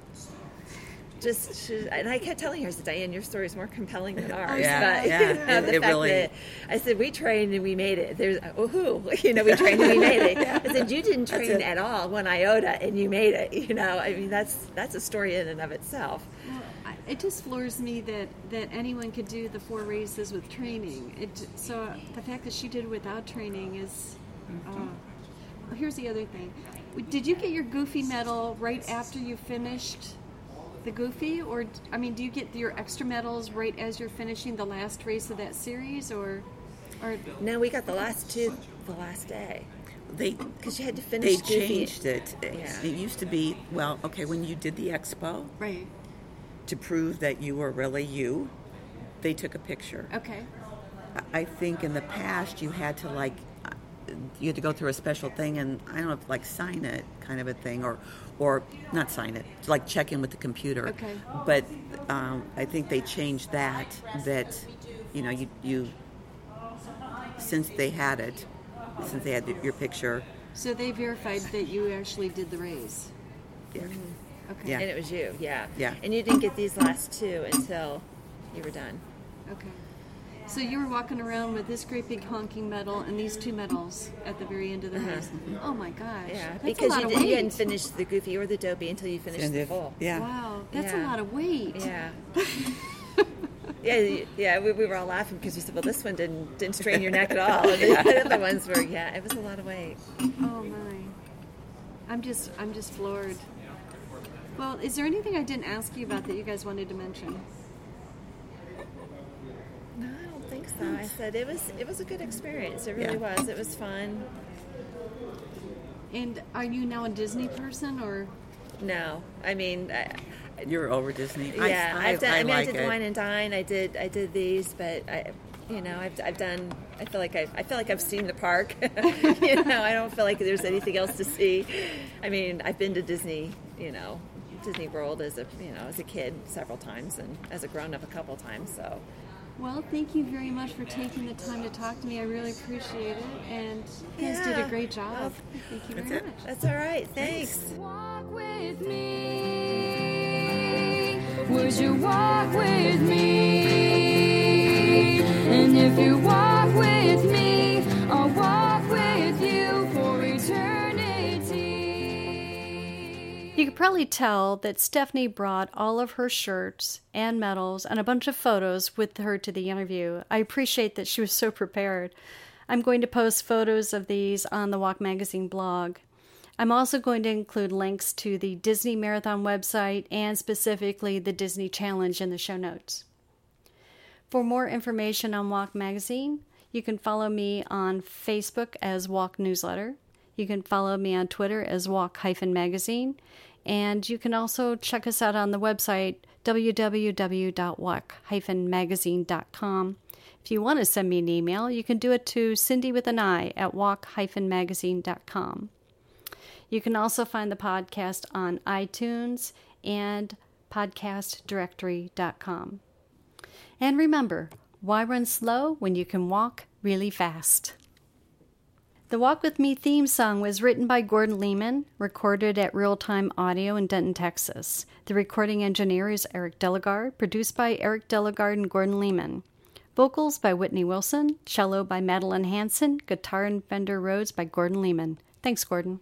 and I kept telling her, I said, Diane, your story is more compelling than ours. Yeah, but, yeah. the It fact really- that I said, we trained and we made it. There's, we trained and we made it. I said, you didn't train at all, 1 iota, and you made it. I mean, that's a story in and of itself. Well, it just floors me that anyone could do the 4 races with training. So the fact that she did it without training is... here's the other thing. Did you get your Goofy medal right after you finished the Goofy? Or, do you get your extra medals right as you're finishing the last race of that series? Or No, we got the last 2 the last day. Because you had to finish They Goofy. changed it. Yeah. It used to be, when you did the expo, right. to prove that you were really you, they took a picture. Okay. I think in the past you had to you had to go through a special thing, and I don't know if sign it kind of a thing, or not sign it, check in with the computer. Okay. But I think they changed that you since they had your picture. So they verified that you actually did the race. Yeah. Okay. Yeah. And it was you, yeah. Yeah. And you didn't get these last 2 until you were done. Okay. So you were walking around with this great big honking medal and these 2 medals at the very end of the race. Oh my gosh. Yeah, That's because a lot of you hadn't weight. finished the Goofy or the Dopey until you finished the full. Yeah. Wow, that's Yeah. a lot of weight. Yeah. Yeah, we were all laughing because we said, well, this one didn't strain your neck at all. And the other ones were, it was a lot of weight. Oh my. I'm just floored. Well, is there anything I didn't ask you about that you guys wanted to mention? No, I don't think so. I said it was a good experience. It really was. It was fun. And are you now a Disney person or? No, I mean, You're over Disney. yeah, I I've done. I like did the it. Wine and Dine. I did these, but I've done. I feel like I've seen the park. I don't feel like there's anything else to see. I mean, I've been to Disney. Disney World as a kid several times, and as a grown up a couple times. So. Well, thank you very much for taking the time to talk to me. I really appreciate it, and you guys did a great job. Well, Thank you very much. That's all right. Thanks. Walk with me. Would you walk with me? And if you walk with me, I'll walk with you for eternity. You could probably tell that Stephanie brought all of her shirts and medals and a bunch of photos with her to the interview. I appreciate that she was so prepared. I'm going to post photos of these on the Walk Magazine blog. I'm also going to include links to the Disney Marathon website and specifically the Disney Challenge in the show notes. For more information on Walk Magazine, you can follow me on Facebook as Walk Newsletter. You can follow me on Twitter as Walk-Magazine. And you can also check us out on the website, www.walk-magazine.com. If you want to send me an email, you can do it to Cindy with an I at walk-magazine.com. You can also find the podcast on iTunes and podcastdirectory.com. And remember, why run slow when you can walk really fast? The Walk With Me theme song was written by Gordon Lehman, recorded at Real Time Audio in Denton, Texas. The recording engineer is Eric Delegard, produced by Eric Delegard and Gordon Lehman. Vocals by Whitney Wilson, cello by Madeline Hanson, guitar and Fender Rhodes by Gordon Lehman. Thanks, Gordon.